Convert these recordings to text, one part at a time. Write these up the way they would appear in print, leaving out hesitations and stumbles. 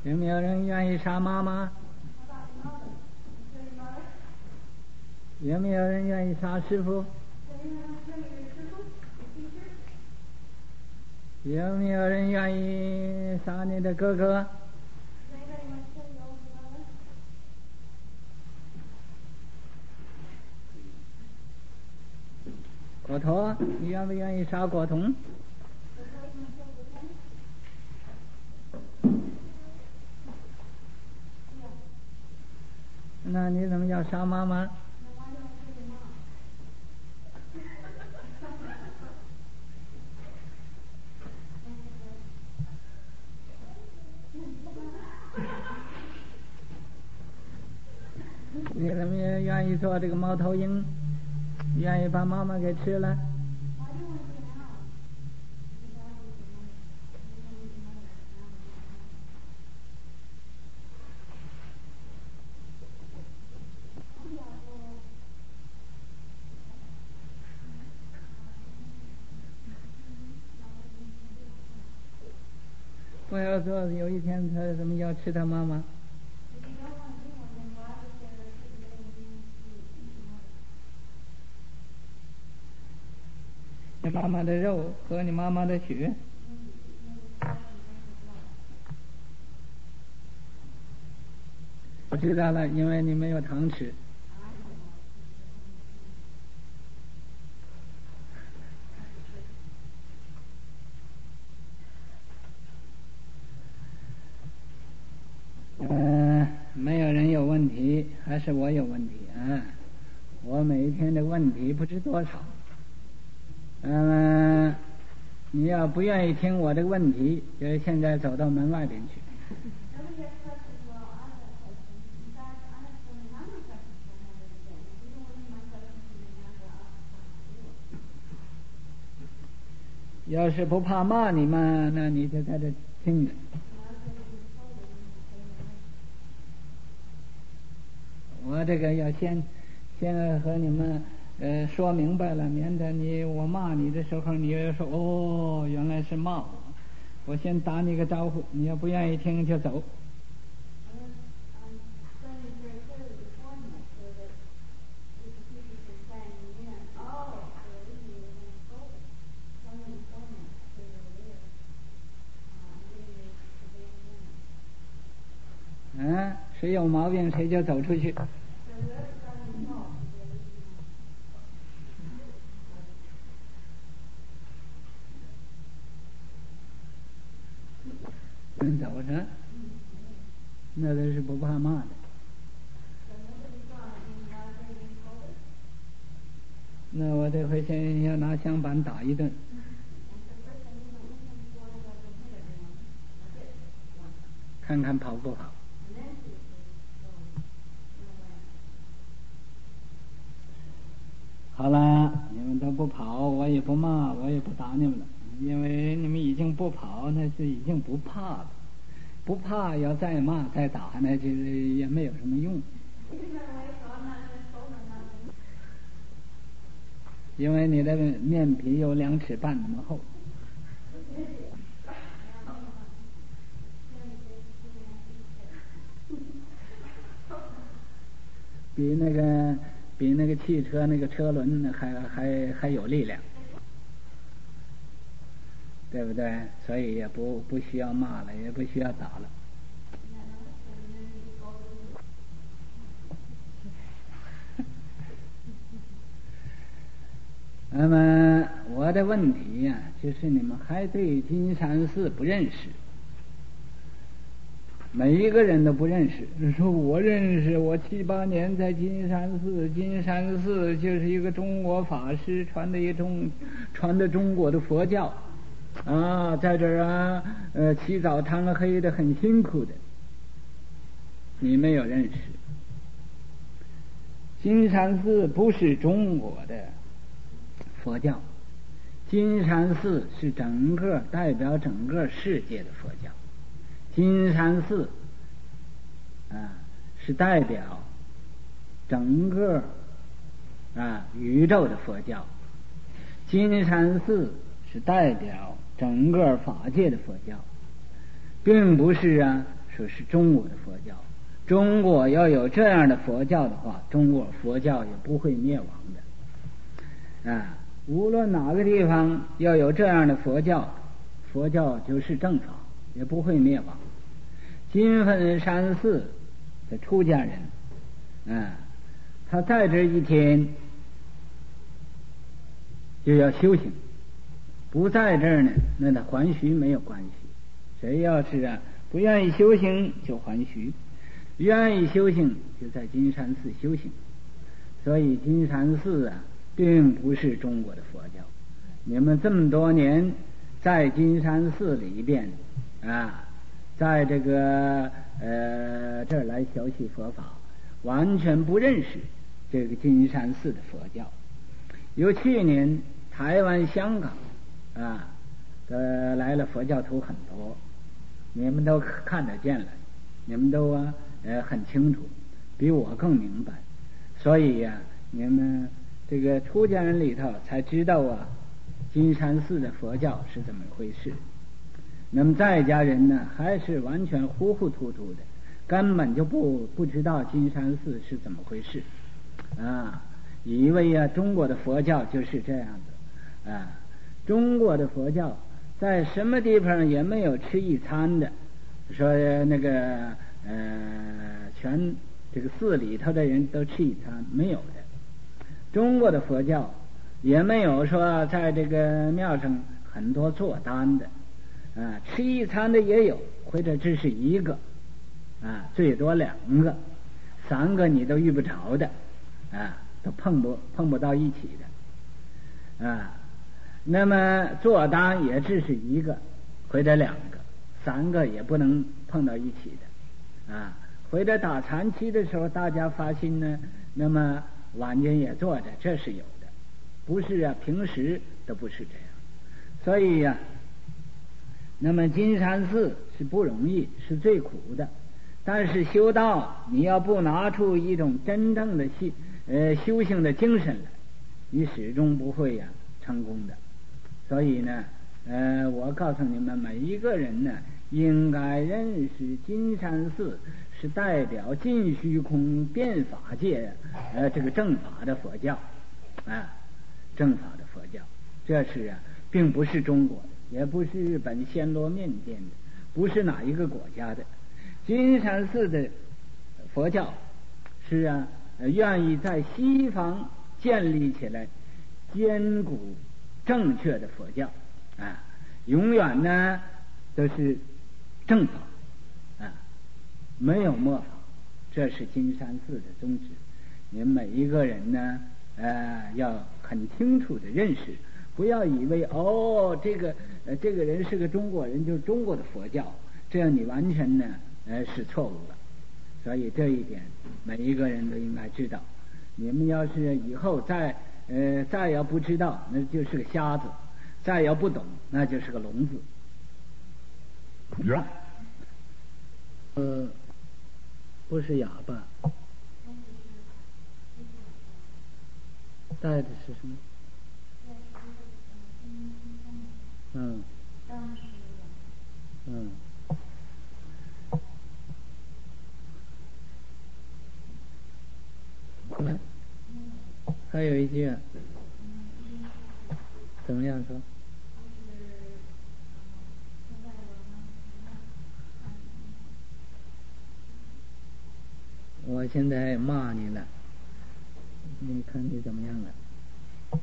有没有人愿意杀妈妈？有没有人愿意杀师傅？有没有人愿意杀你的哥哥？果陀，你愿不愿意杀果童？那你怎么要杀妈妈？你怎么也愿意做这个猫头鹰，愿意把妈妈给吃了？不要说有一天他怎么要吃他妈妈？你妈妈的肉和你妈妈的血。我知道了，因为你没有糖吃。没有人有问题，还是我有问题啊？我每一天的问题不知多少。你要不愿意听我的问题，就现在走到门外边去。要是不怕骂你嘛，那你就在这听着。我这个要先和你们说明白了，免得我骂你的时候，你又说哦，原来是骂我。我先打你个招呼，你要不愿意听就走。谁有毛病谁就走出去。走着，那都是不怕骂的。那我这回先要拿香板打一顿。看看跑不跑。好了，你们都不跑，我也不骂，我也不打你们了，因为你们已经不跑，那是已经不怕了。不怕要再骂再打，那就也没有什么用。因为你的面皮有2尺半那么厚。比那个汽车那个车轮还有力量，对不对？所以也不需要骂了，也不需要打了。那么我的问题呀，就是你们还对金山寺不认识。每一个人都不认识，说我认识，我7、8年在金山寺，金山寺就是一个中国法师传的中国的佛教啊，在这儿起早贪黑的很辛苦的。你没有认识，金山寺不是中国的佛教，金山寺是代表整个世界的佛教。金山寺是代表整个宇宙的佛教。金山寺是代表整个法界的佛教，并不是说是中国的佛教。中国要有这样的佛教的话，中国佛教也不会灭亡的。无论哪个地方要有这样的佛教，佛教就是正法，也不会灭亡。金粉山寺的出家人，他在这一天就要修行，不在这儿呢，那他还虚没有关系。谁要是不愿意修行就还虚，愿意修行就在金山寺修行。所以金山寺并不是中国的佛教。你们这么多年在金山寺里边在这个这儿来学习佛法，完全不认识这个金山寺的佛教。有去年台湾、香港来了佛教徒很多，你们都看得见了，你们都很清楚，比我更明白。所以你们这个出家人里头才知道金山寺的佛教是怎么回事。那么在家人呢，还是完全糊糊涂涂的，根本就不知道金山寺是怎么回事以为中国的佛教就是这样子中国的佛教在什么地方也没有吃一餐的，说那个全这个寺里头的人都吃一餐，没有的。中国的佛教也没有说在这个庙上很多做单的吃一餐的也有，或者只是一个最多2个3个你都遇不着的都碰不到一起的那么做单也只是1个或者2个3个也不能碰到一起的或者打禅期的时候大家发心呢，那么晚间也做着，这是有的，不是平时都不是这样。所以那么金山寺是不容易，是最苦的。但是修道，你要不拿出一种真正的修行的精神来，你始终不会成功的。所以呢，我告诉你们每一个人呢，应该认识金山寺是代表尽虚空变法界这个正法的佛教正法的佛教，这是并不是中国的，也不是日本、暹罗、缅甸的，不是哪一个国家的。金山寺的佛教是愿意在西方建立起来坚固正确的佛教永远呢都是正法没有末法，这是金山寺的宗旨。你们每一个人呢要很清楚的认识，不要以为这个人是个中国人，就是中国的佛教，这样你完全呢是错误了。所以这一点每一个人都应该知道。你们要是以后再要不知道，那就是个瞎子；再要不懂，那就是个聋子。不是哑巴，带的是什么？还有一句怎么样说？我现在骂你了，你看你怎么样了？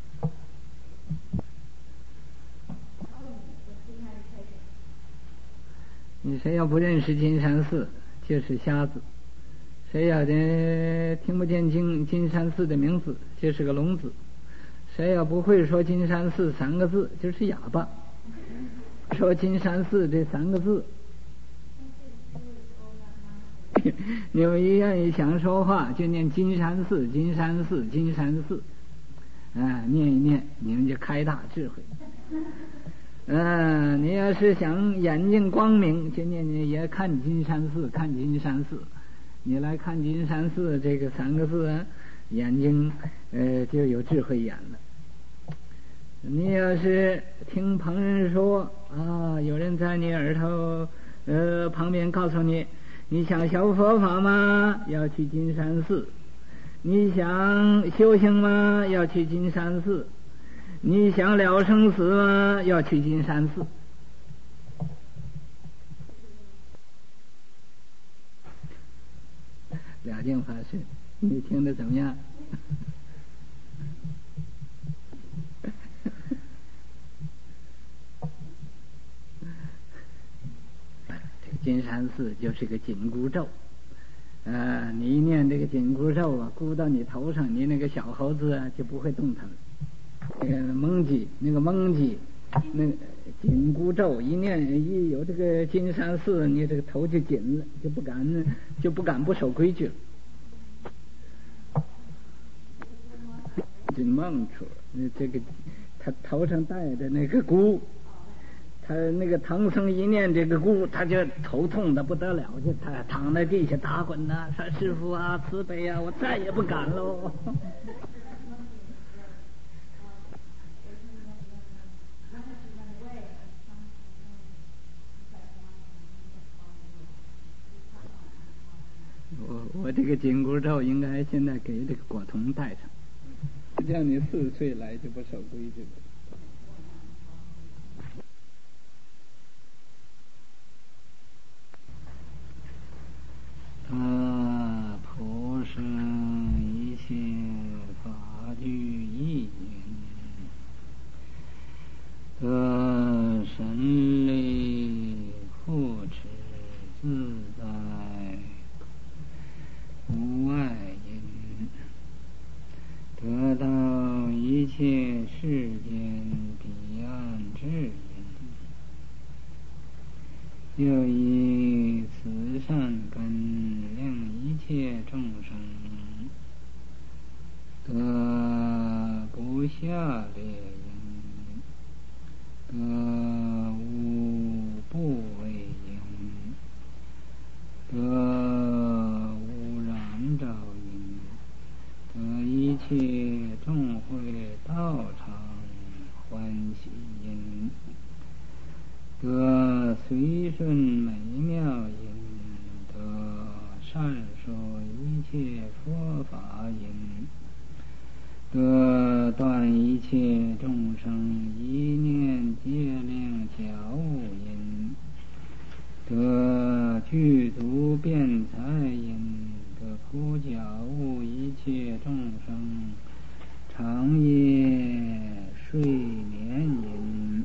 你谁要不认识金山寺，就是瞎子；谁要听不见金山寺的名字，就是个聋子；谁要不会说金山寺3个字，就是哑巴。说金山寺这3个字，你们一愿意想说话，就念金山寺，金山寺，金山寺，念一念，你们就开大智慧。你要是想眼睛光明，就念念也看金山寺，看金山寺。你来看金山寺这个3个字眼睛就有智慧眼了。你要是听旁人说有人在你耳头旁边告诉你，你想修佛法吗？要去金山寺。你想修行吗？要去金山寺。你想了生死吗？要去金山寺。了净法师，你听得怎么样？这个金山寺就是个紧箍咒，你一念这个紧箍咒啊，箍到你头上，你那个小猴子啊就不会动弹。那个蒙记，那紧箍咒一念，一有这个金山寺，你这个头就紧了，就不敢不守规矩了。就蒙住了，这个他头上戴的那个箍，他那个唐僧一念这个箍，他就头痛的不得了，就他躺在地下打滚呐，说师父啊，慈悲啊，我再也不敢喽。我这个紧箍咒应该现在给这个果童戴上，这样你4岁来就不守规矩了。普生一切法具意云，神力护持自在无碍因，得到一切世间彼岸智因，又以慈善根令一切众生得不下劣因，得无不为因，得无染照因，得一切众会道场欢喜因，得随顺美妙因，得善说一切佛法因，得断一切众生一念戒令假误因，得具足辩才因，得普教悟一切众生长夜睡眠因。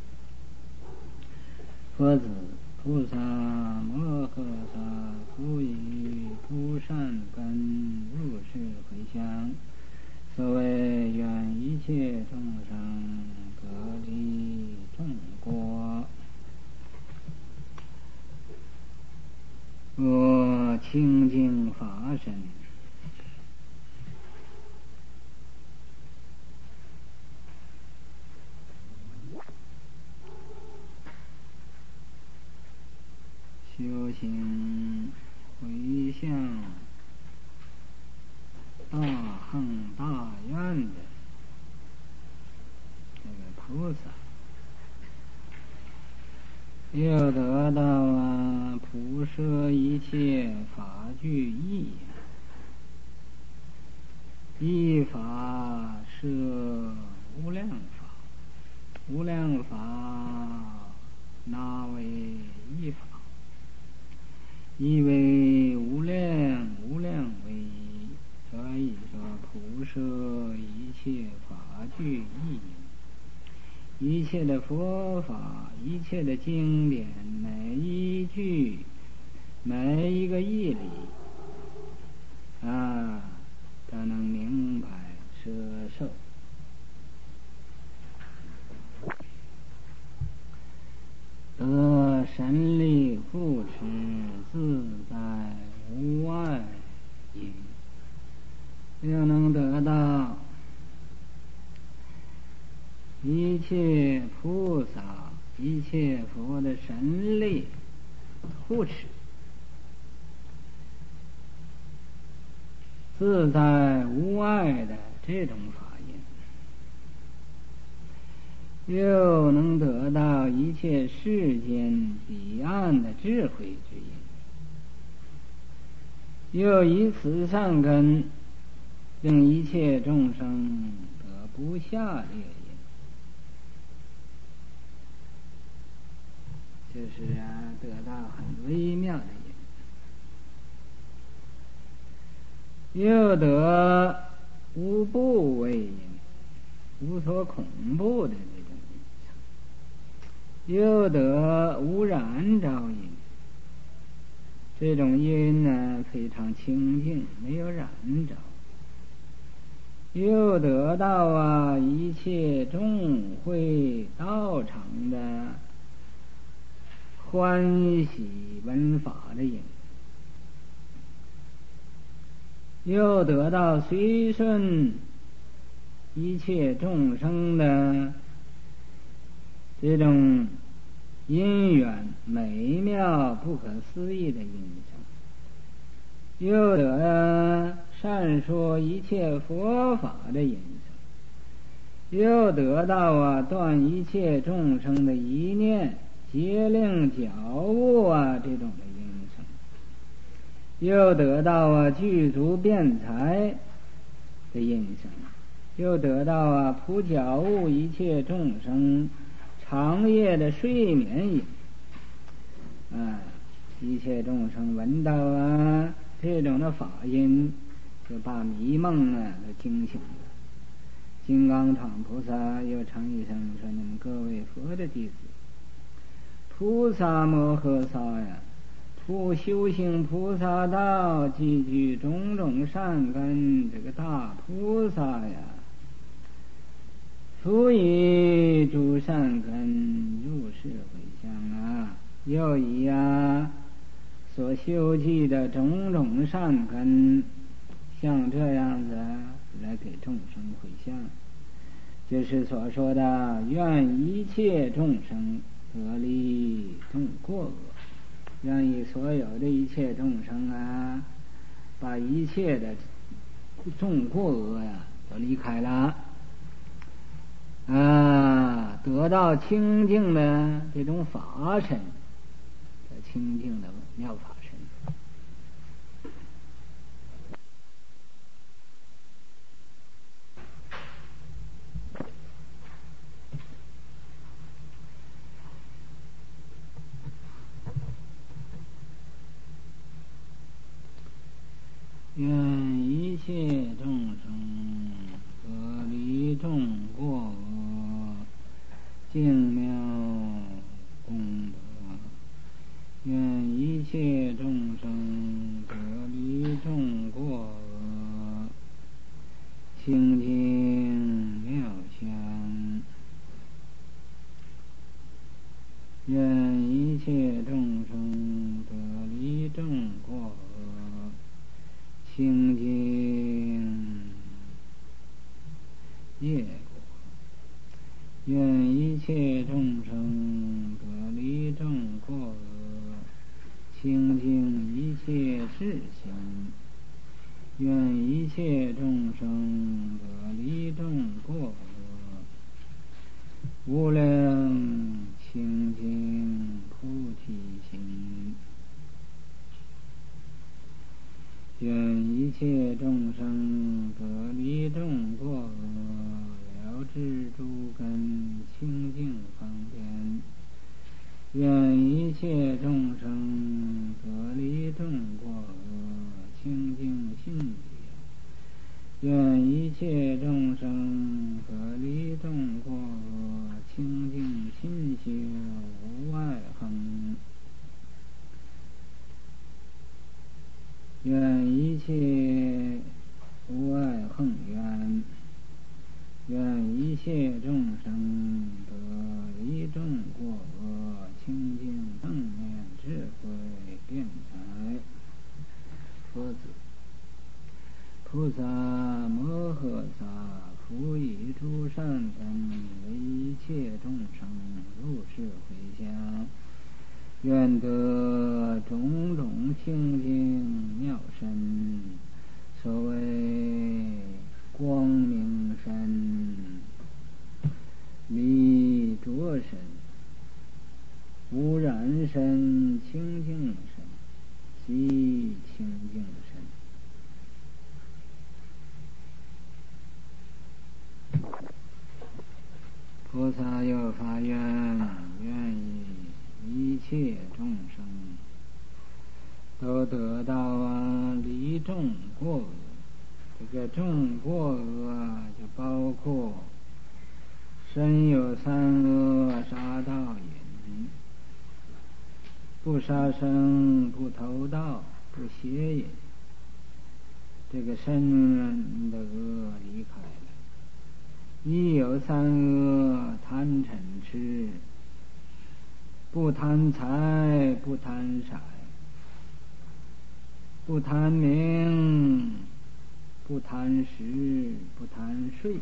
佛子菩萨摩诃萨复以诸善根入世回向，所谓愿一切众生得离众过。我清净法身，修行回向大恒大愿的这个菩萨，又得到普摄一切法具义，一法摄无量法，无量法那为一法，一为无量，无量为一，所以说普摄一切法具义，一切的佛法，一切的经典，每一句，每一个义理都能明白摄受。得神力护持自在无碍因，又能得到一切菩萨一切佛的神力护持，自在无碍的这种法又能得到一切世间彼岸的智慧之因，又以此善根令一切众生得不下列因。就是得到很微妙的因，又得无怖畏因，无所恐怖的这种因，又得无染着因，这种因呢非常清净，没有染着。又得到一切众会道场的欢喜闻法的因，又得到随顺一切众生的这种因缘美妙不可思议的因生，又得善说一切佛法的因生，又得到断一切众生的一念节令觉悟这种的因生，又得到具足辩才的因生，又得到普觉悟一切众生长夜的睡眠因。一切众生闻到这种的法音，就把迷梦都惊醒了。金刚幢菩萨又唱一声说：“你们各位佛的弟子，菩萨摩诃萨修行菩萨道，积聚种种善根，这个大菩萨所以诸善根入世回向又以所修集的种种善根，像这样子来给众生回向，就是所说的愿一切众生得离众过恶，愿意所有的一切众生把一切的众过恶都离开了得到清净的这种法身，清净的妙法身。愿一切众生得离众过恶，净妙功德。愿一切众生得离众过恶，清净妙香。愿一切众生得离众过恶，清净业果。愿一切众生得离众过恶，清净一切事行。愿一切众生得离众过恶，无量清净菩提心。愿一切众生得离众过恶，了知诸根清净方便。愿一切众生得离众过恶，清净信解。愿一切众生得离众过恶，清净心修无碍恒。愿一切无碍恒愿。愿一切众生得离众过恶，清净正念智慧辩才。佛子，菩萨摩诃萨复以诸善根为一切众生入世回向，愿得种种清净妙身，所谓光明身、离身清净身，即清净身。菩萨有发愿，愿以一切众生都得到离众过恶。这个众过恶就包括身有三恶，杀盗淫，不杀生，不偷盗，不邪淫，这个身的恶离开了。亦有三恶，贪嗔痴，不贪财，不贪色，不贪名，不贪食，不贪睡。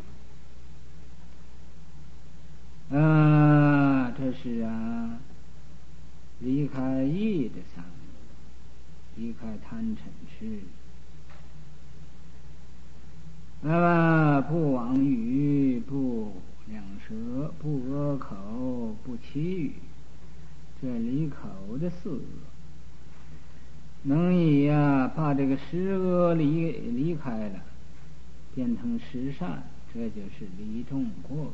这是离开义的三恶，离开贪嗔痴。不妄语，不两舌，不恶口，不绮语，这离口的四恶。能以把这个十恶离开了，变成十善，这就是离众过恶。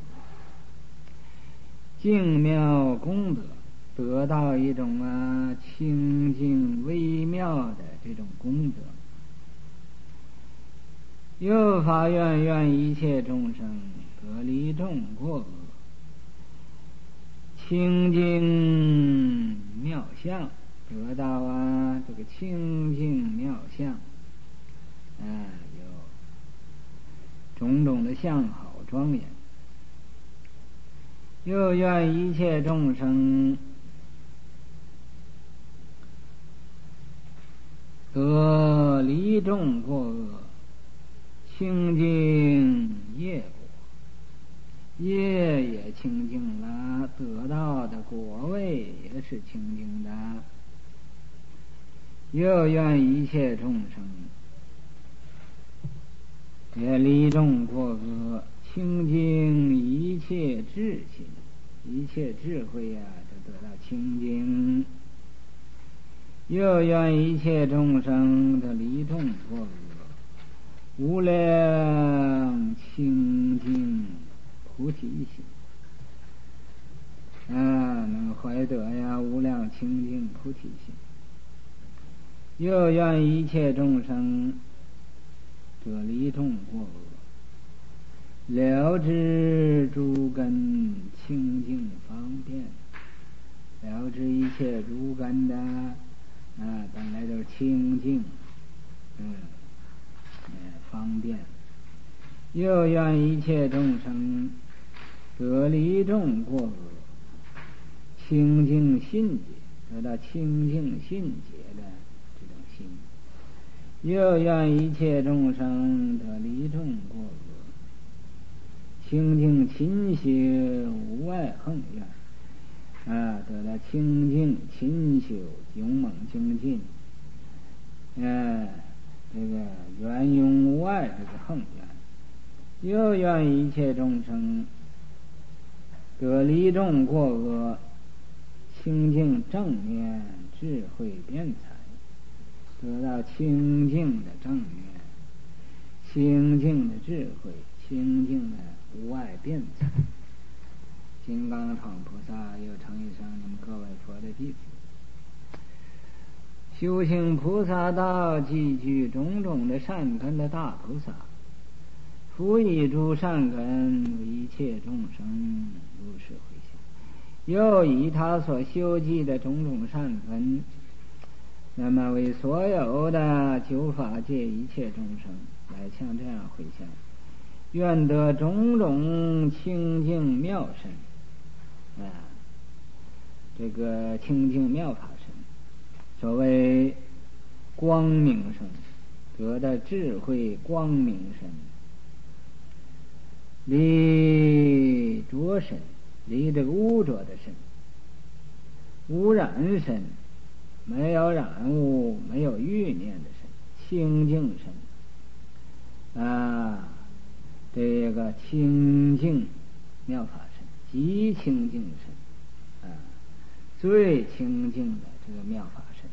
净妙功德，得到一种清净微妙的这种功德。又发愿，愿一切众生得离众过恶，清净妙相，得到这个清净妙相，有种种的相好庄严。又愿一切众生得离众过恶，清净业果，业也清净了，得到的果位也是清净的。又愿一切众生也离众过恶，清净一切智心，一切智慧就得到清净。又愿一切众生的离众过恶，无量清净菩提心，能怀得无量清净菩提心。又愿一切众生得离众过恶，了知诸根清净方便，了知一切诸根的本来就是清净，方便。又愿一切众生得离众过恶，清净信解，得到清净信解的这种心。又愿一切众生得离众过恶，清净勤修无碍横愿，得到清净勤修勇猛精进，这个圆融无碍，这是横愿。又愿一切众生得离众过恶，清净正念智慧辩才，得到清净的正念，清净的智慧，清净的无碍辩才。金刚幢菩萨又称一声你们各位佛的弟子。修行菩萨道，积聚种种的善根的大菩萨，辅以诸善根，为一切众生如是回向。又以他所修集的种种善根，那么为所有的九法界一切众生来像这样回向，愿得种种清净妙身，这个清净妙法身，所谓光明身，得的智慧光明身，离浊身，离这个污浊的身，无染身，没有染污，没有欲念的身，清净身，这个清净妙法身，极清净身， 最清净的这个妙法身。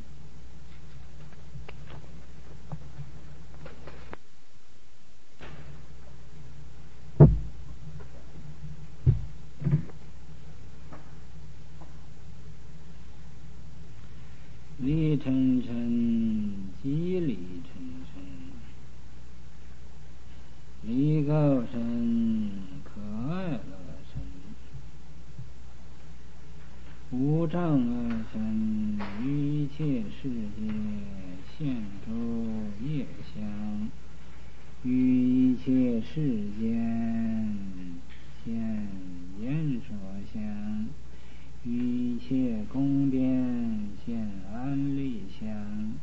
离尘尘即离尘尘，离垢身可爱乐身，无障碍身，于一切世界现诸业相，于一切世间现言说相，于一切宫殿现安立相，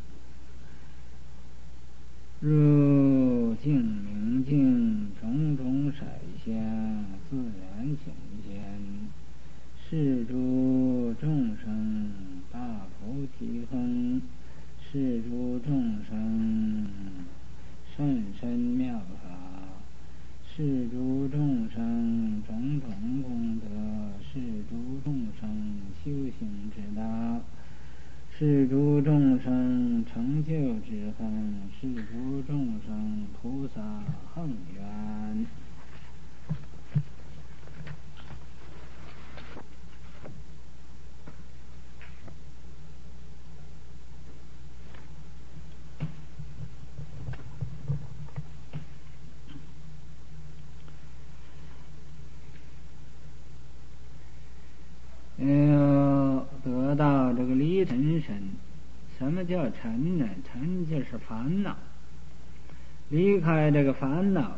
入净明净种种色相，自然显现，是诸众生大菩提分，是诸众生甚深妙法，是诸众生种种功德，是诸众生修行之道，是诸众生成就之分，是诸众生菩萨恒愿。得到这个离尘身。什么叫尘呢？尘就是烦恼，离开这个烦恼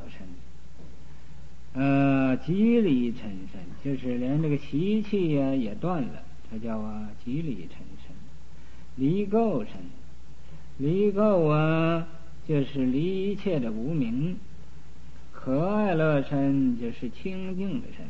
身，即离尘身，就是连这个习气呀也断了，这叫即离尘身。离垢身，离垢就是离一切的无明。可爱乐身就是清净的身。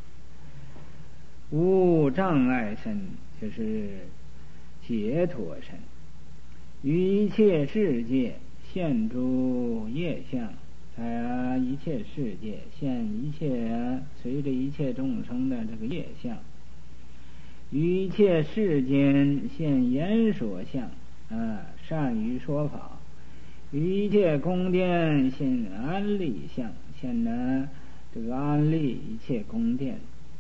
无障碍身就是解脱身。于一切世界现诸业相，在一切世界现一切随着一切众生的这个业相。于一切世间现言说相，善于说法。于一切宫殿现安立相，现这个安立一切宫殿。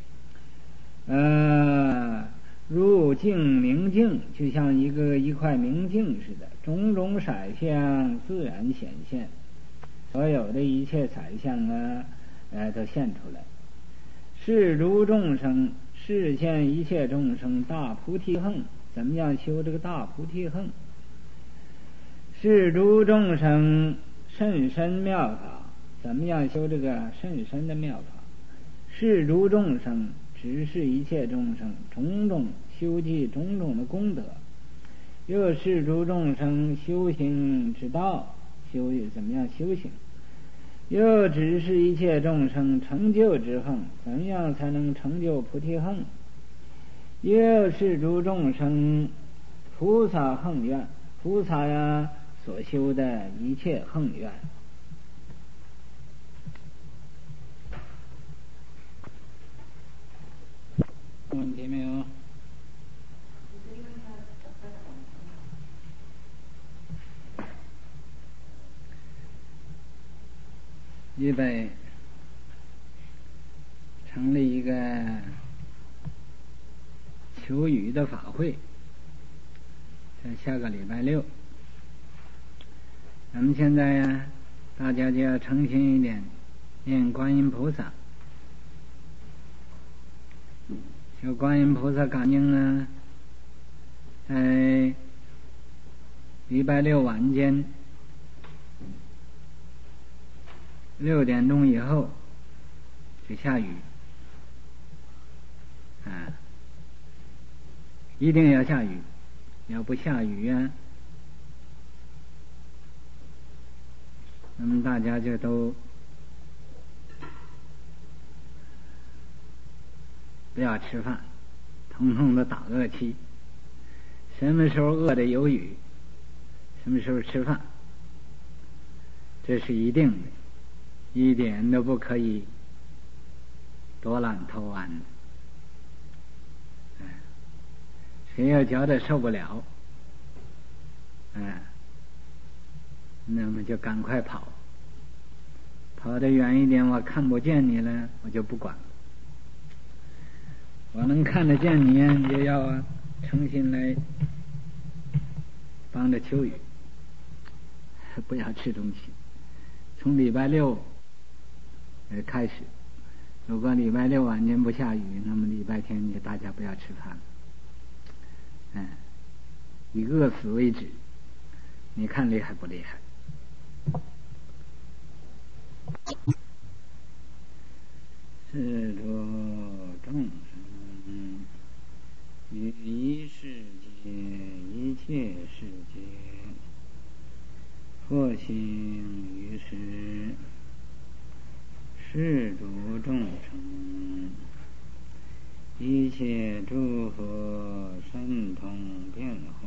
入净明净，就像一块明镜似的，种种色相自然显现，所有的一切色相都现出来。是诸众生，示现一切众生大菩提横。怎么样修这个大菩提横？是诸众生甚深妙法。怎么样修这个甚深的妙法？是诸众生只是一切众生种种修集种种的功德，又是诸众生修行之道，怎么样修行？又只是一切众生成就之横，怎么样才能成就菩提横？又是诸众生菩萨横愿，菩萨所修的一切横愿。问题没有？预备成立一个求雨的法会，在下个礼拜六。咱们现在大家就要诚心一点，念观音菩萨。求观音菩萨感应在礼拜六晚间6点钟以后就下雨，一定要下雨，要不下雨那么大家就都不要吃饭，统统的打饿期。什么时候饿得有雨，什么时候吃饭，这是一定的，一点都不可以多懒偷安。 谁要觉得受不了，那么就赶快跑，跑得远一点，我看不见你了，我就不管了。我能看得见你，你就要诚心来帮着秋雨，不要吃东西。从礼拜六开始，如果礼拜六晚间不下雨，那么礼拜天就大家不要吃饭，以饿死为止。你看厉害不厉害？是诸众生于一世界一切世界，或行于世，是诸众生一切诸佛神通变化，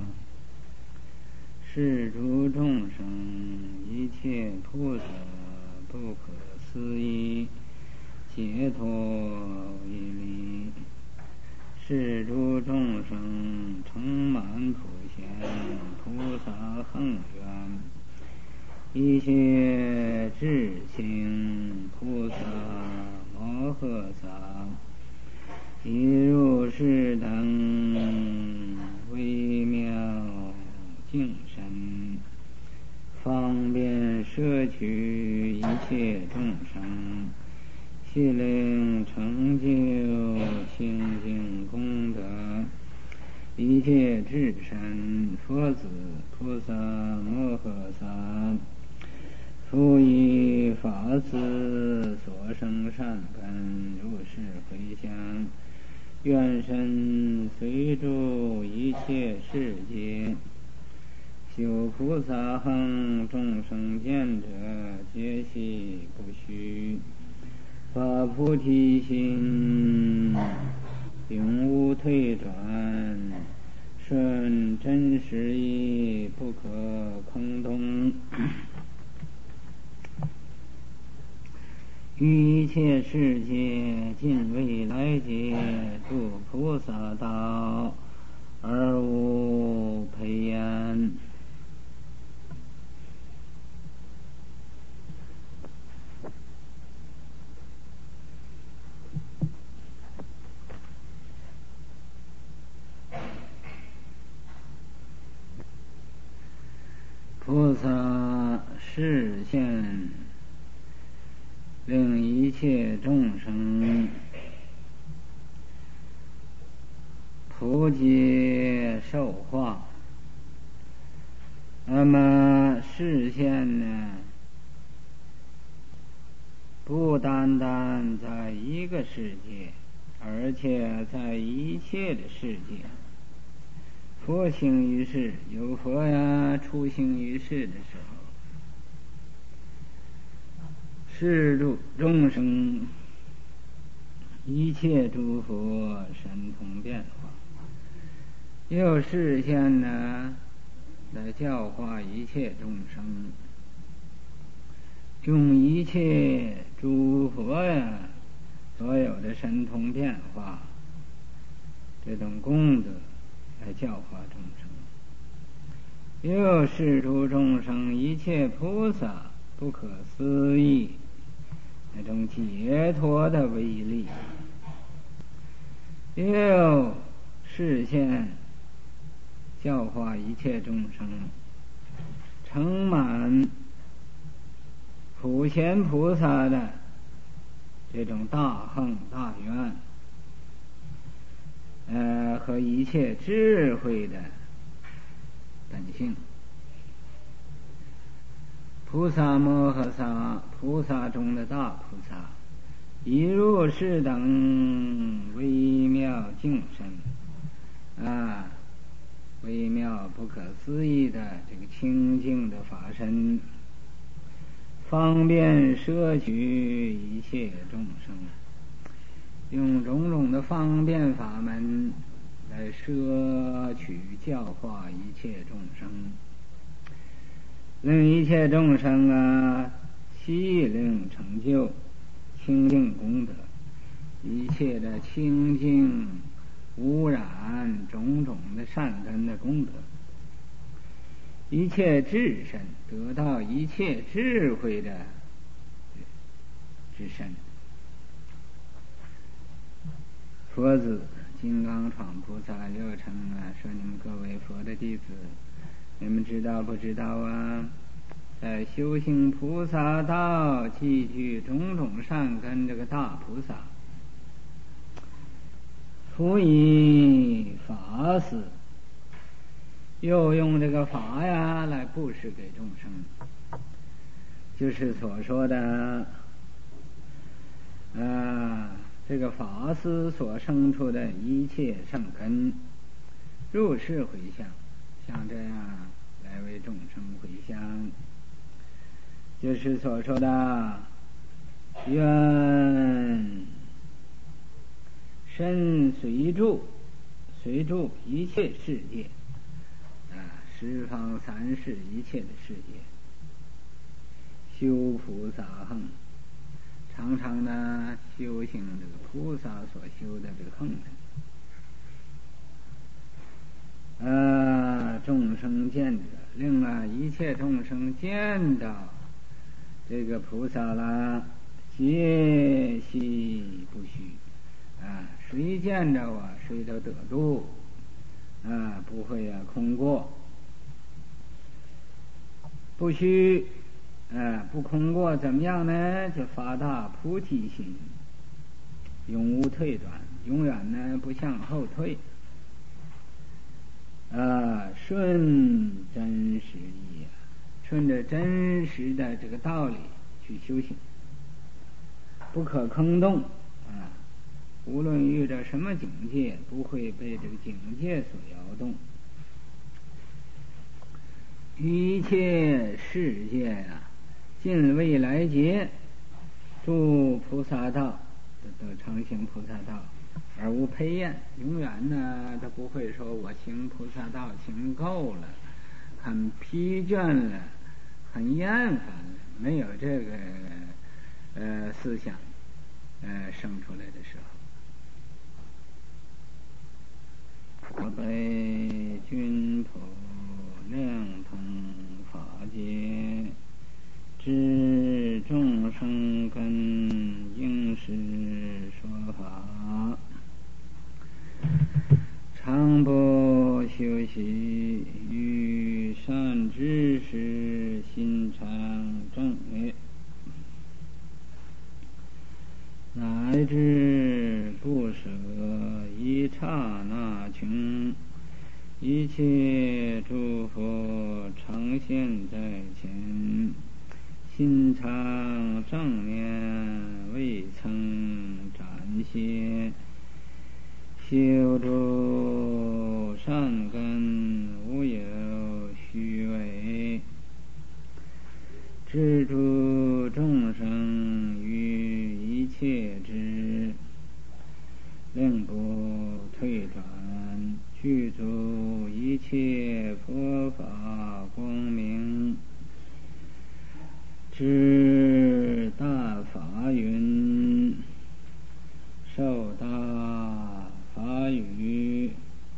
是诸众生一切菩萨不可思议解脱为力，是诸众生充满普贤菩萨恒愿，一切智行菩萨摩诃萨，一如是等微妙净身，方便摄取一切众生，悉令成就清净功德，一切智神佛子菩萨摩诃萨，复以法子所生善根如是回向，愿身随诸一切世界，修菩萨行，众生见者皆悉不虚，发菩提心，永无退转，顺真实义，不可空洞。于一切世界，尽未来劫，诸菩萨道，而无培言。菩萨示现，令一切众生普皆受化。那么示现呢，不单单在一个世界，而且在一切的世界。佛行于世，有佛呀出行于世的时候，是诸众生一切诸佛神通变化，又示现呢来教化一切众生，用一切诸佛呀所有的神通变化这种功德来教化众生，又是诸众生一切菩萨不可思议那种解脱的威力，又示现教化一切众生承满普贤菩萨的这种大恒大愿，和一切智慧的本性。菩萨摩诃萨，菩萨中的大菩萨，一如是等微妙净身，微妙不可思议的这个清净的法身，方便摄取一切众生，用种种的方便法门来摄取教化一切众生，令一切众生悉令成就清净功德，一切的清净污染种种的善根的功德。一切智身得到一切智慧的之身。佛子金刚闯菩萨六成说你们各位佛的弟子，你们知道不知道啊？在修行菩萨道，积聚种种善根，这个大菩萨辅以法施，又用这个法呀来布施给众生，就是所说的这个法施所生出的一切善根，入世回向，像这样来为众生回向，就是所说的愿身随住一切世界十方三世一切的世界，修菩萨行，常常呢修行这个菩萨所修的这个行众生见者，令一切众生见到这个菩萨啦，皆悉不虚谁见着我谁都得度不会空过。不虚不空过怎么样呢？就发大菩提心，永无退转，永远呢不向后退顺真实义顺着真实的这个道理去修行，不可坑动无论遇着什么境界，不会被这个境界所摇动。一切世界尽未来劫诸菩萨道，得常行菩萨道而无培厌，永远呢他不会说我行菩萨道行够了，很疲倦了，很厌烦了，没有这个思想生出来的时候。我辈均普量通法界，知众生根应时说法，常不修习于善知识，心常正业，乃至不舍一刹那穷，一切诸佛常现在前，心常正念未曾展歇，修诸善根无有虚伪，知诸众生于一切之，令不退转，具足一切佛法光明，知大法云，受大法语，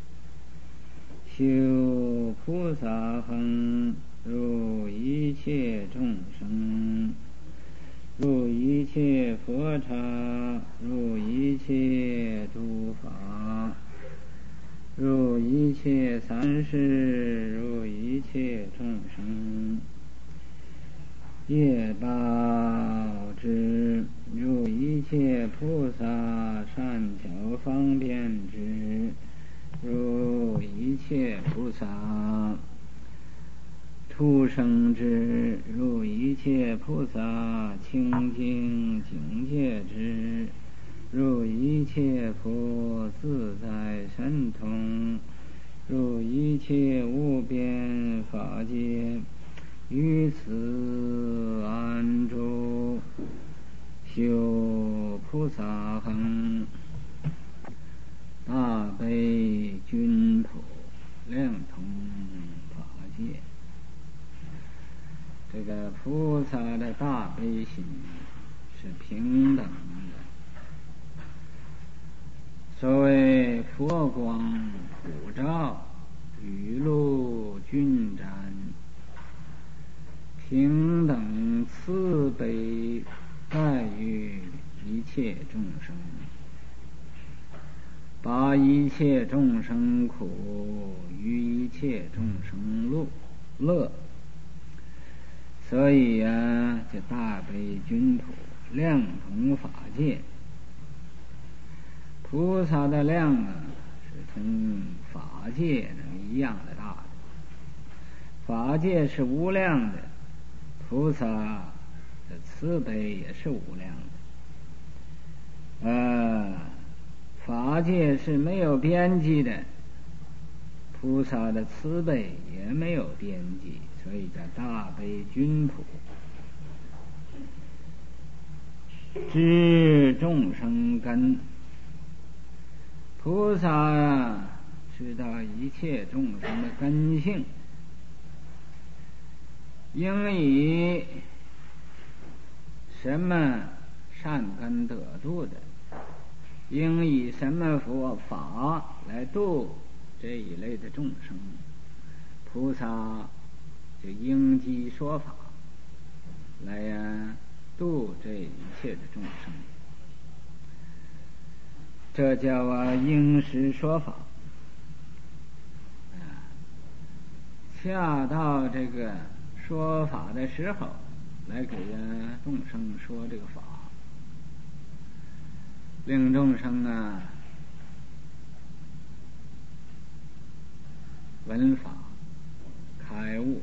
修菩萨行，入一切众生，入一切佛刹，入一切诸法，入一切三世，入一切众生，业报之，入一切菩萨善巧方便之，入一切菩萨出生之，入一切菩萨清净境界之，入一切佛自在神通，入一切无边法界，于此安住，修菩萨行，大悲均普量通法界。这个菩萨的大悲心是平等的， 所谓佛光普照，雨露均沾，平等慈悲待于一切众生，把一切众生苦与一切众生乐。所以这大悲君土量同法界，菩萨的量是同法界一样的大的，法界是无量的，菩萨的慈悲也是无量的。法界是没有边际的，菩萨的慈悲也没有边际，所以叫大悲君土，知众生根。菩萨知道一切众生的根性，应以什么善根得度的，应以什么佛法来度这一类的众生，菩萨就应机说法来度这一切的众生，这叫应时说法。恰到这个说法的时候，来给众生说这个法，令众生闻法开悟，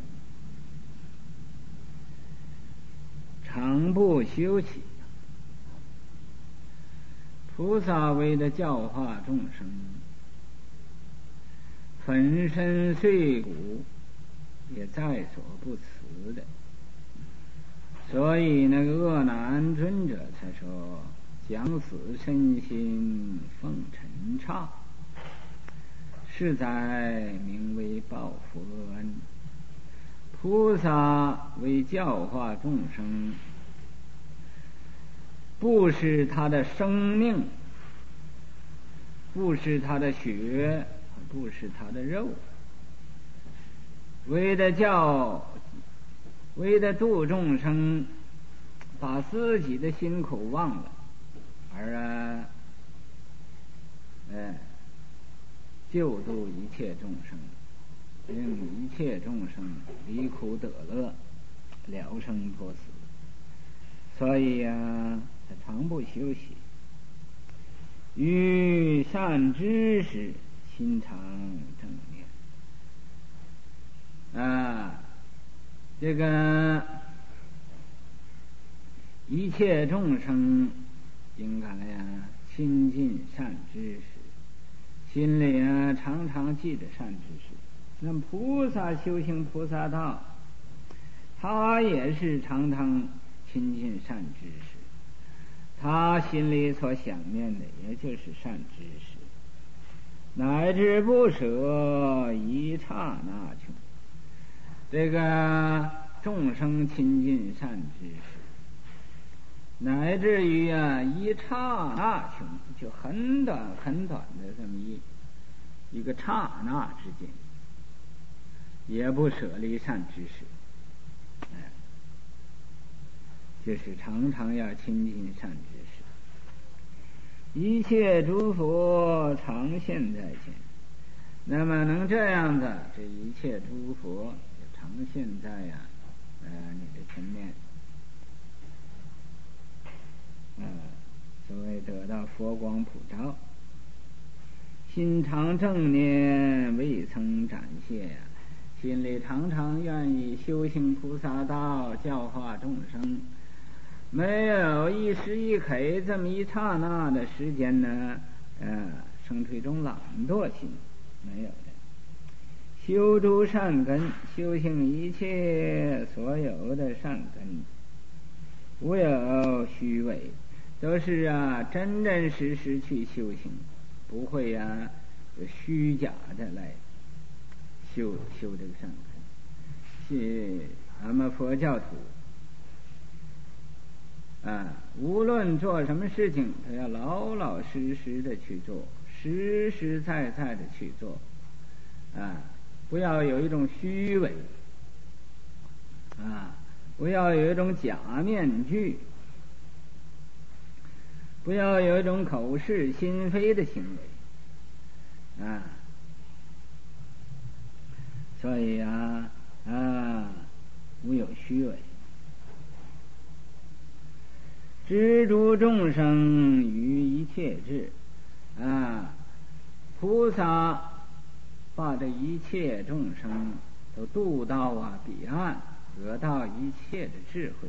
常不休息。菩萨为了教化众生，粉身碎骨也在所不辞的。所以那个阿难尊者才说，将死身心奉尘刹，是在名为报佛恩。菩萨为教化众生，不是他的生命，不是他的血，不是他的肉，为了度众生，把自己的辛苦忘了，而救度一切众生，令一切众生离苦得乐，了生脱死。所以他常不休息，于善知识心常正念。这个一切众生应该亲近善知识，心里常常记着善知识。那么菩萨修行菩萨道，他也是常常亲近善知识，他心里所想念的也就是善知识，乃至不舍一刹那穷。这个众生亲近善知识，乃至于一刹那穷，就很短很短的这么一个刹那之间，也不舍离善知识。就是常常要亲近善知识。一切诸佛常现在前，那么能这样的，这一切诸佛也常现在你的前面。所谓得到佛光普照，心常正念，未曾展现心里常常愿意修行菩萨道，教化众生，没有一时一刻这么一刹那的时间生出一种懒惰心，没有的。修诸善根，修行一切所有的善根，无有虚伪，都是真真实实去修行，不会有虚假的来修这个善根。是咱们佛教徒无论做什么事情，他要老老实实的去做， 实实在在的去做，不要有一种虚伪，不要有一种假面具，不要有一种口是心非的行为，所以无有虚伪。知诸众生于一切智，菩萨把这一切众生都渡到彼岸，得到一切的智慧，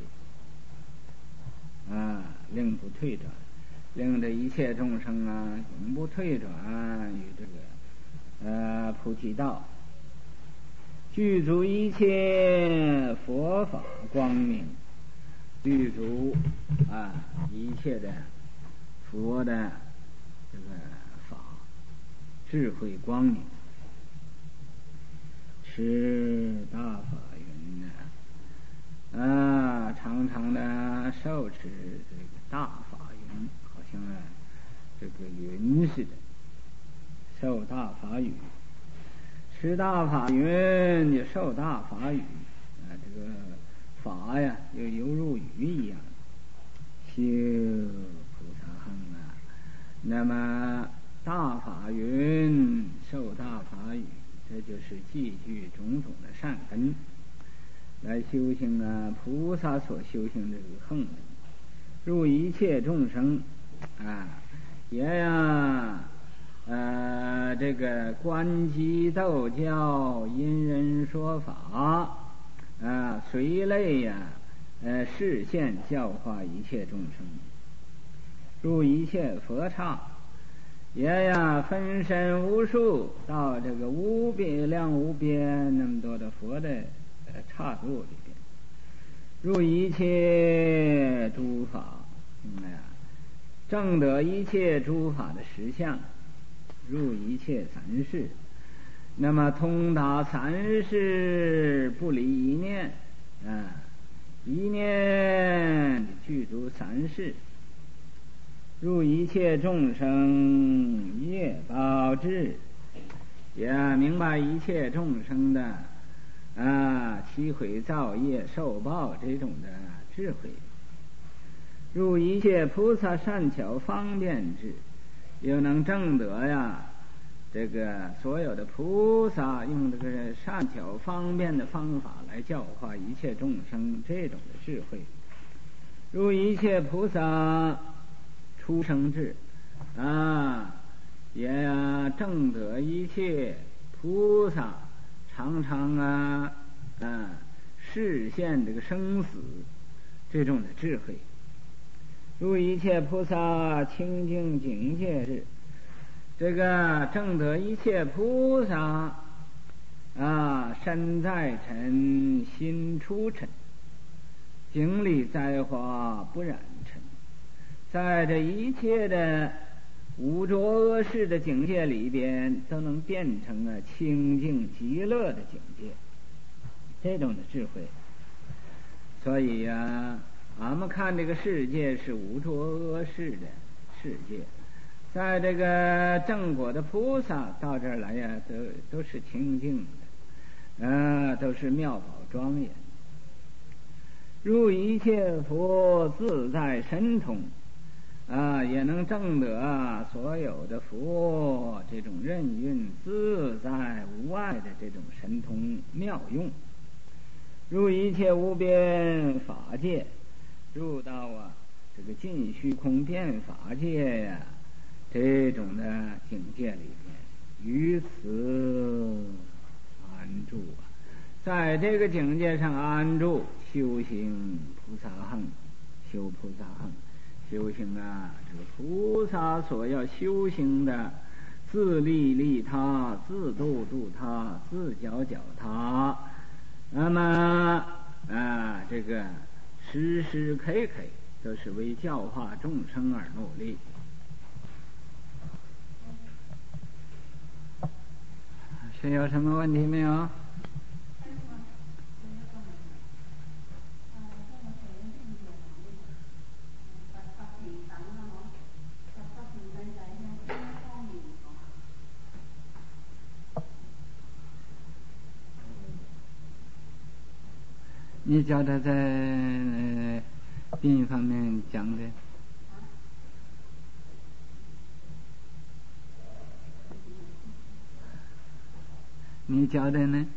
令不退转，令这一切众生永不退转于这个菩提道，具足一切佛法光明，具足一切的佛的这个法智慧光明，持大法云常常的受持这个大法云，好像这个云似的，受大法语，持大法云就受大法语，这个法呀又犹如雨一样，修菩萨行那么大法云受大法语，这就是积聚种种的善根，来修行菩萨所修行的这个行，入一切众生也这个观机斗教，因人说法，随类示现教化一切众生，入一切佛刹，也分身无数到这个无边量无边那么多的佛的刹度里边，入一切诸法，证得一切诸法的实相，入一切三世，那么通达三世不离一念，一念具足三世，入一切众生业报智，也明白一切众生的起毁造业受报这种的智慧，入一切菩萨善巧方便智，又能证得这个所有的菩萨用这个善巧方便的方法来教化一切众生这种的智慧，入一切菩萨出生智，也证得一切菩萨常常示现这个生死这种的智慧，入一切菩萨清净境界智，这个证得一切菩萨身在尘心出尘，经历灾华不染尘，在这一切的污浊恶世的境界里边都能变成清净极乐的境界，这种的智慧。所以俺们看这个世界是污浊恶世的世界，在这个正果的菩萨到这儿来都是清净的，都是妙宝庄严，入一切佛自在神通，也能证得所有的佛这种任运自在无碍的这种神通妙用，入一切无边法界，入到这个尽虚空遍法界这种的境界里边，于此安住在这个境界上安住，修行菩萨行，修菩萨行，修行这个菩萨所要修行的自利利他，自度度他，自教教他，那么这个时时刻刻都是为教化众生而努力。是有什么问题没有？ 你叫他在另一方面讲的。你教的呢？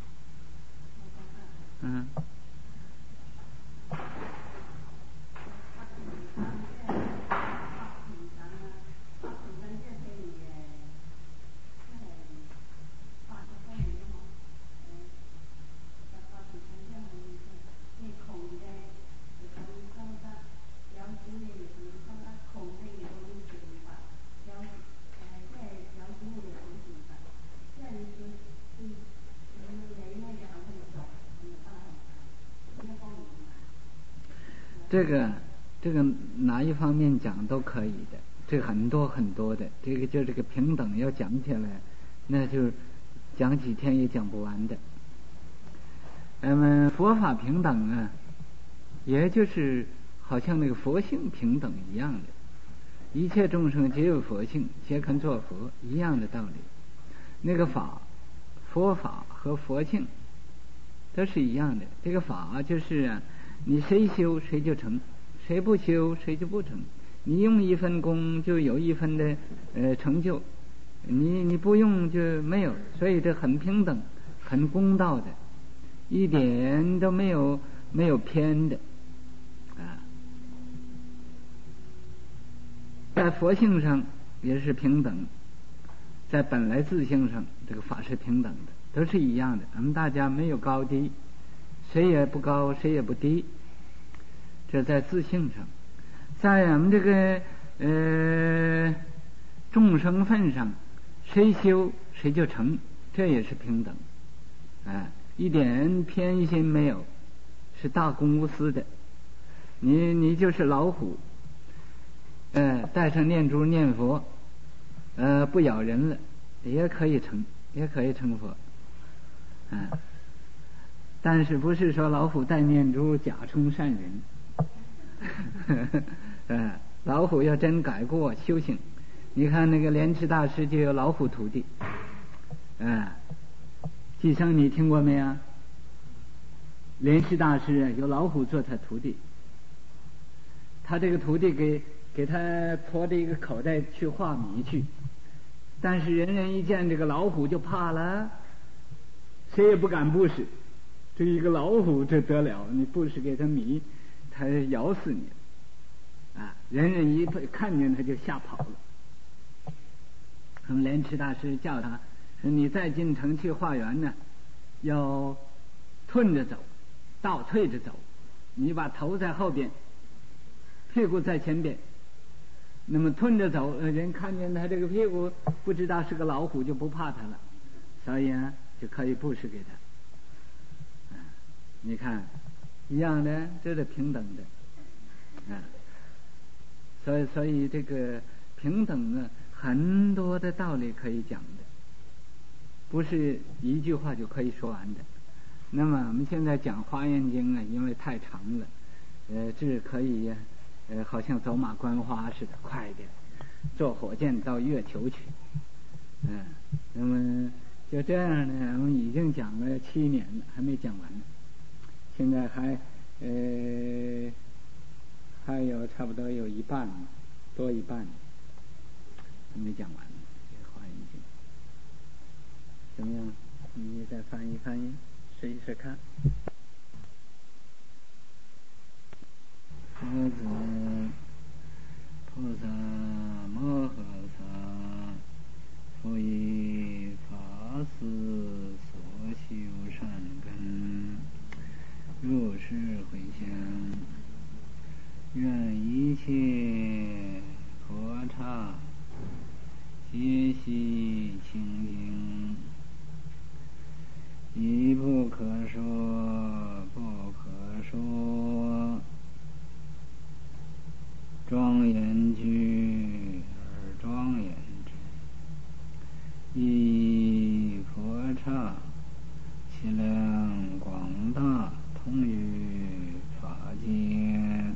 这个哪一方面讲都可以的，这很多很多的，这个平等要讲起来，那就讲几天也讲不完的。佛法平等啊，也就是好像那个佛性平等一样的，一切众生皆有佛性，皆肯做佛一样的道理。那个佛法和佛性都是一样的。这个法就是你谁修谁就成，谁不修谁就不成。你用一分功就有一分的成就，你不用就没有。所以这很平等，很公道的，一点都没有偏的啊。在佛性上也是平等，在本来自性上这个法是平等的，都是一样的。我们大家没有高低，谁也不高谁也不低，这在自性上。在我们这个众生份上，谁修谁就成，这也是平等一点偏心没有，是大公无私的。你就是老虎带上念珠念佛不咬人了，也可以成佛但是不是说老虎带念珠假充善人老虎要真改过修行，你看那个莲池大师就有老虎徒弟季生你听过没有？莲池大师有老虎做他徒弟，他这个徒弟给他拖着一个口袋去化米去，但是人人一见这个老虎就怕了，谁也不敢布施。这一个老虎这得了，你布施给他米，他咬死你人人一看见他就吓跑了。我们莲池大师叫他说，你再进城去化缘呢，要吞着走，倒退着走，你把头在后边，屁股在前边，那么吞着走，人看见他这个屁股不知道是个老虎就不怕他了，所以就可以布施给他你看一样的，这是平等的所以这个平等很多的道理可以讲的，不是一句话就可以说完的。那么我们现在讲华严经因为太长了这可以好像走马观花似的，快一点坐火箭到月球去那么就这样呢，我们已经讲了7年了，还没讲完呢。现在还有差不多有一半多一半还没讲完呢。这个华严经怎么样？你再翻译试一试看。佛子菩萨摩诃萨，复以法师所修善根，如是回向，愿一切佛刹皆悉清净，亦不可说不可说，庄严具而庄严之，以佛刹其量广大，通于法界，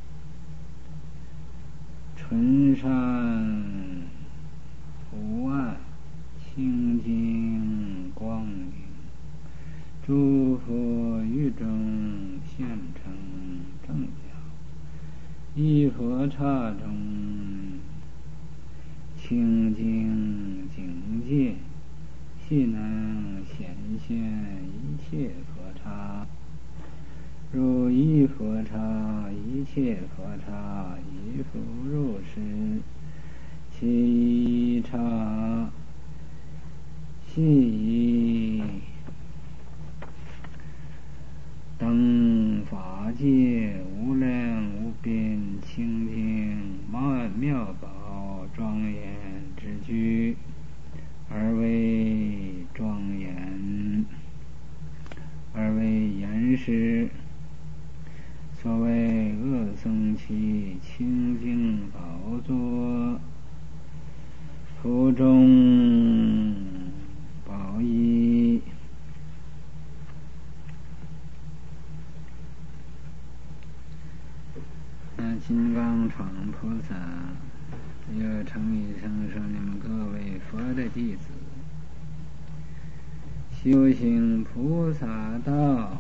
纯善无碍，清净光明， 诸佛于中现成正教，一佛刹中清净境界，悉能显现一切佛刹。如一佛刹，一切佛刹亦复如是。其一刹悉以等法界无量无边清净妙宝庄严之具，而为庄严，而为严实。所谓恶僧祇清净宝座，普中宝衣。金刚闯菩萨又称一声说：你们各位佛的弟子，修行菩萨道，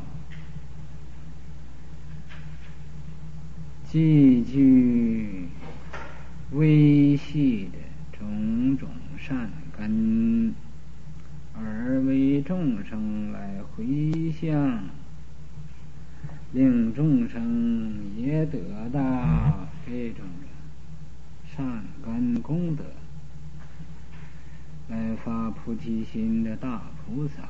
积聚微细的种种善根，而为众生来回向，令众生也得到这种善根功德，来发菩提心的大菩萨，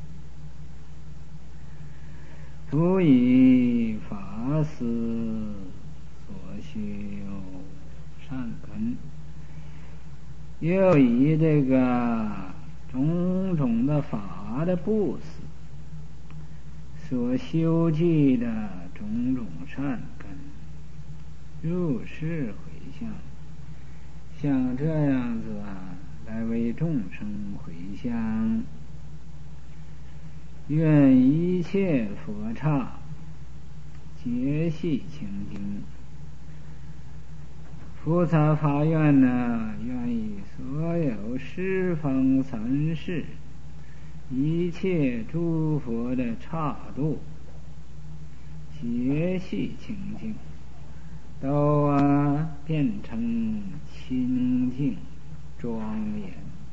不以法师所修善根，又以这个种种的法的布施所修集的种种善根，入世回向，像这样子来为众生回向，愿一切佛刹皆系清净。菩萨发愿愿以所有十方三世一切诸佛的刹度皆系清净，都变成清净庄严。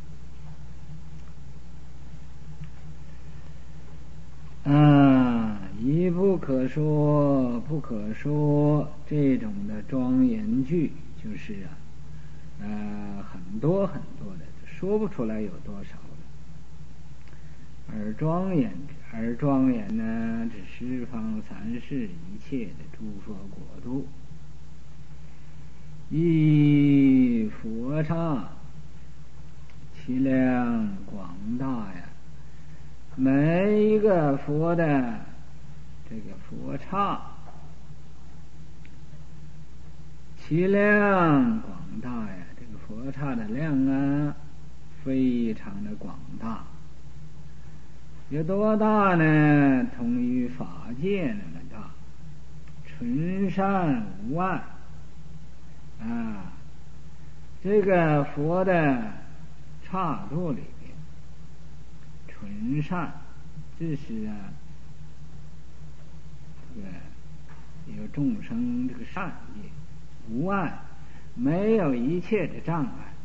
一不可说不可说，这种的庄严句就是很多很多的，说不出来有多少了。而庄严呢，这十方三世一切的诸佛国度，一佛刹其量广大呀，每一个佛的这个佛刹其量广大呀，这个佛刹的量非常的广大。有多大呢？同于法界那么大，纯善无碍这个佛的刹度里边，纯善，这是这个有众生这个善业，无碍，没有一切的障碍，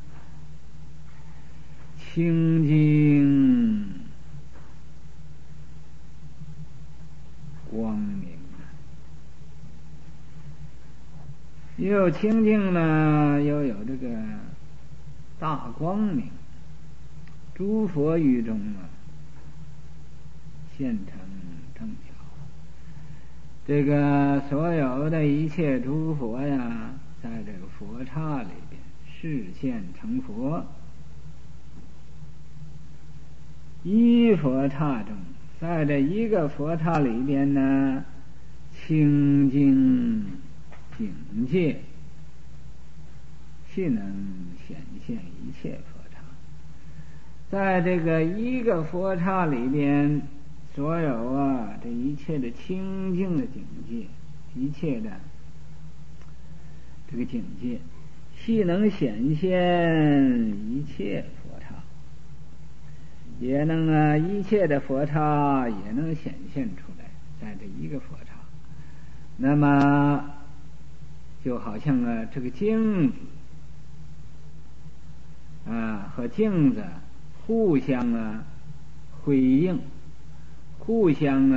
清净光明，又清净呢，又有这个大光明，诸佛于中现成正教。这个所有的一切诸佛呀，在这个佛刹里边示现成佛。一佛刹中，在这一个佛刹里边呢，清净境界悉能显现一切佛刹。在这个一个佛刹里边，所有这一切的清净的境界，一切的这个境界，悉能显现一切佛刹。 也能一切的佛刹也能显现出来，在这一个佛刹。那么就好像这个镜子和镜子互相辉映，互相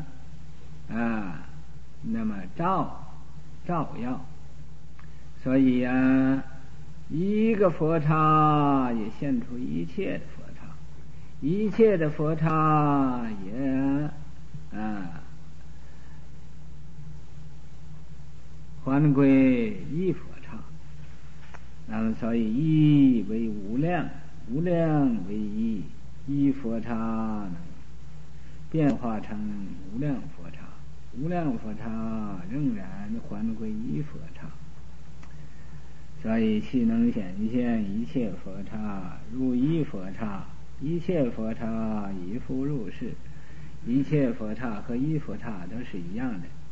那么照耀，所以一个佛刹也现出一切的佛刹，一切的佛刹也还归一佛刹。那么所以一为无量，无量为一，一佛刹变化成无量佛刹，无量佛刹仍然还归一佛刹。所以气能显现一切佛刹入一佛刹，一切佛刹一复入世，一切佛刹和一佛刹都是一样的。